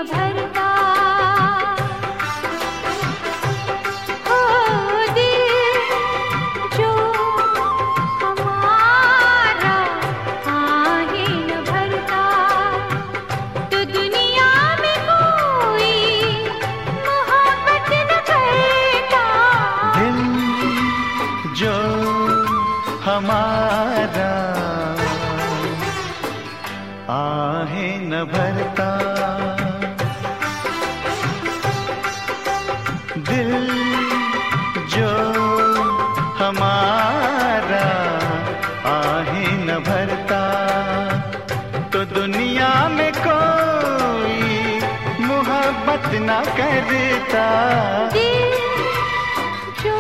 भरता। हो दिल जो हमारा आहे न भरता, तो दुनिया में कोई मोहब्बत न करता। दिल जो हमारा आहे न भरता, दिल जो हमारा आहे न भरता, तो दुनिया में कोई मोहब्बत न करता। दिल जो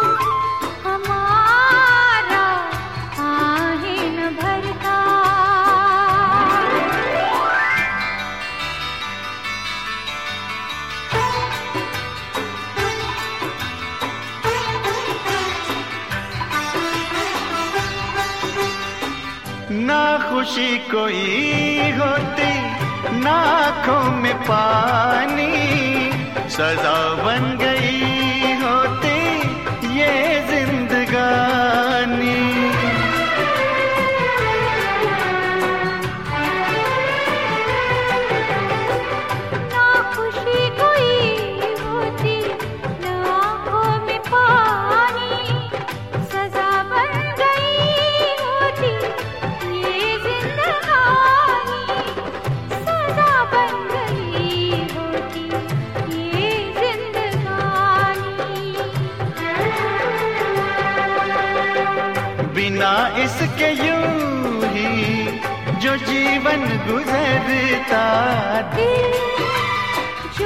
हमारा आहे न भरता। ना खुशी कोई होती ना आँखों में पानी, सजा बन गई होती ये जिंदगानी। ना खुशी कोई होती ना आँखों में पानी, सजा बन गई होती ये जिंदगानी। सजा बन गई होती ये जिंदगानी। बिना इसके यूं ही जो जीवन गुजरता। दिल जो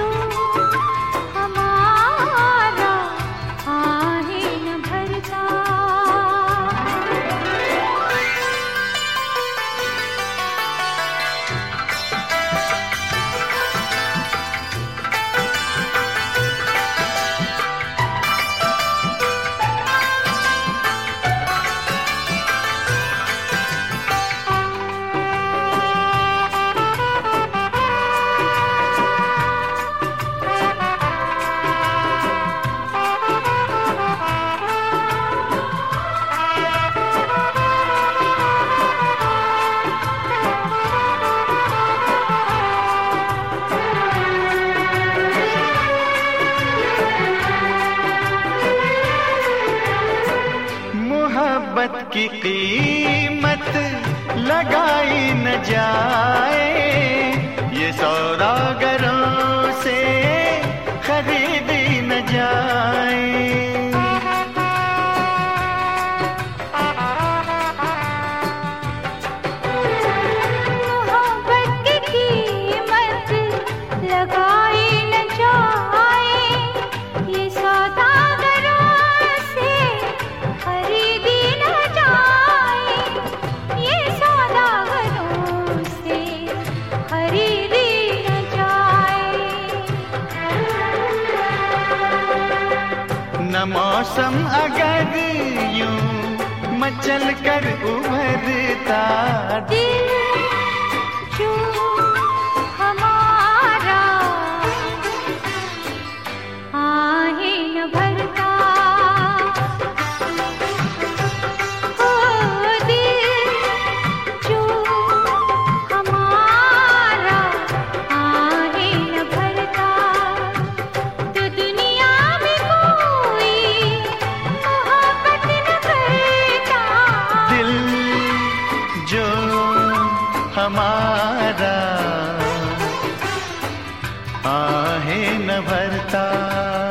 हमारा आहे न भरता। मोहब्बत की कीमत लगाई न जाए, ये सौदागरों से खरीदी न जाए। मोहब्बत की कीमत लगाई न जाए, ये सौदागरों से खरीदी न जाए। ये सौदागरों से खरीदी न जाए। न मौसम अगर यूं मचल कर उभरता। दिल जो हमारा आहे न भरता। ओ दिल जो हमारा आहे न भरता, तो दुनिया में कोई मोहब्बत न करता। दिल जो हमारा आहे न भरता।